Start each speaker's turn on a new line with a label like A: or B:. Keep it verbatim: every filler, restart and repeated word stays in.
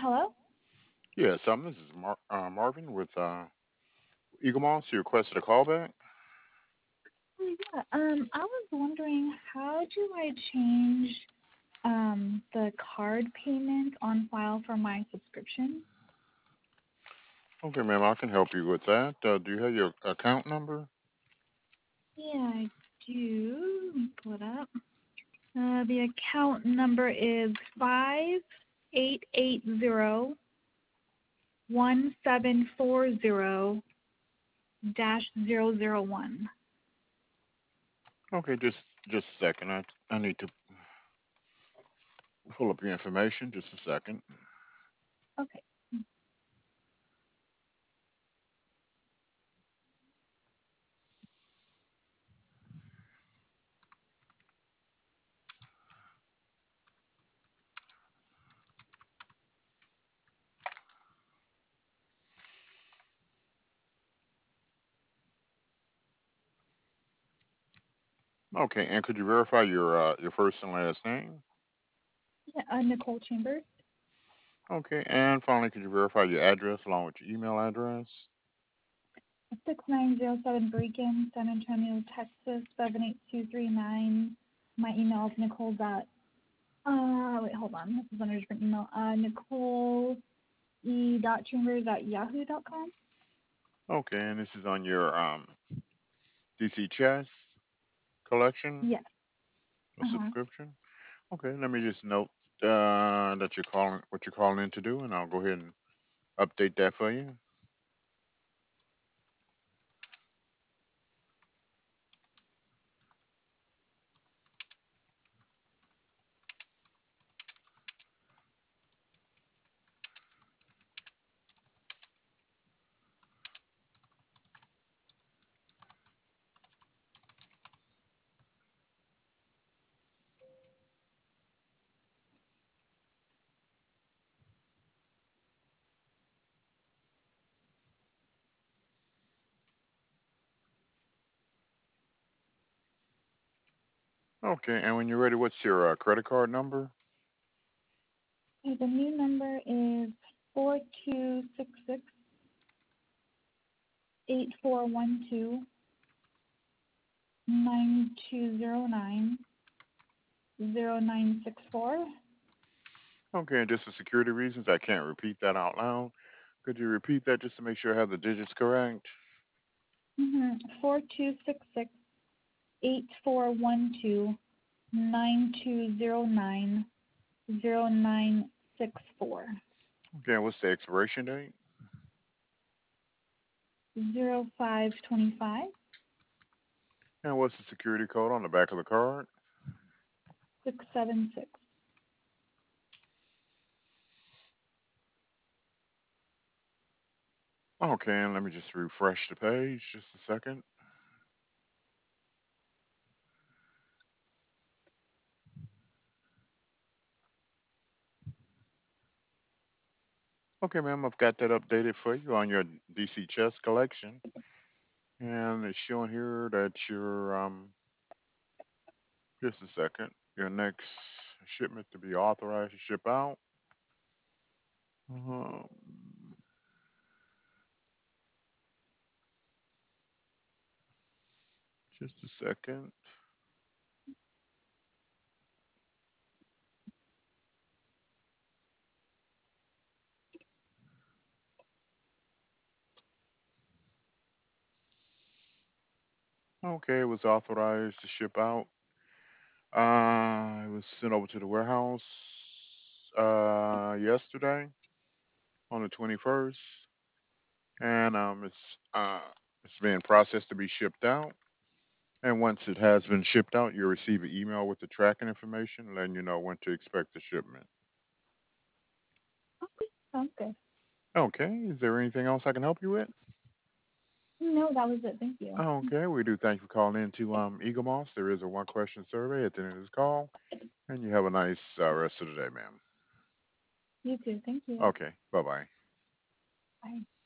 A: Hello?
B: Yes, um, this is Mar- uh, Marvin with uh, Eagle Moss. You requested a callback.
A: Oh, yeah. Um, I was wondering how do I change um the card payment on file for my subscription?
B: Okay, ma'am, I can help you with that. Uh, do you have your account number?
A: Yeah, I do. Let me pull it up. Uh, the account number is five eight eight zero one seven four zero dash zero zero one.
B: Okay, just just a second. I I need to pull up your information. Just a second.
A: Okay.
B: Okay, and could you verify your uh, your first and last name?
A: Yeah, uh, Nicole Chambers.
B: Okay, and finally, could you verify your address along with your email address?
A: six nine zero seven Beacon, San Antonio, Texas, seven eight two three nine. My email is Nicole dot, uh, wait, hold on. This is under a different email. Uh, Nicole E. dot Chambers at yahoo dot com.
B: Okay, and this is on your um, D C Chess collection
A: Yes.
B: or
A: Uh-huh.
B: subscription. Okay, let me just note uh, that you're calling what you're calling in to do, and I'll go ahead and update that for you. Okay, and when you're ready, what's your uh, credit card number?
A: Okay, the new number is four two six six eight four one two nine two zero nine zero nine six four.
B: Okay, and just for security reasons, I can't repeat that out loud. Could you repeat that just to make sure I have the digits correct?
A: Mm-hmm. four two six six eight four one two nine two zero nine zero nine six four
B: Okay, and what's the expiration date?
A: zero five twenty five
B: And what's the security code on the back of the card?
A: six seven six.
B: Okay, and let me just refresh the page just a second. Okay, ma'am, I've got that updated for you on your D C chess collection. And it's showing here that your um just a second. Your next shipment to be authorized to ship out. Um, just a second. Okay, it was authorized to ship out. Uh, it was sent over to the warehouse uh yesterday on the twenty-first, and um, it's uh it's being processed to be shipped out. And once it has been shipped out, you'll receive an email with the tracking information, letting you know when to expect the shipment.
A: Okay, sounds good.
B: Okay, is there anything else I can help you with?
A: No, that was it. Thank you.
B: Okay, we do thank you for calling in to um, Eagle Moss. There is a one question survey at the end of this call, and you have a nice uh, rest of the day, ma'am.
A: You too. Thank you.
B: Okay, bye bye.
A: Bye.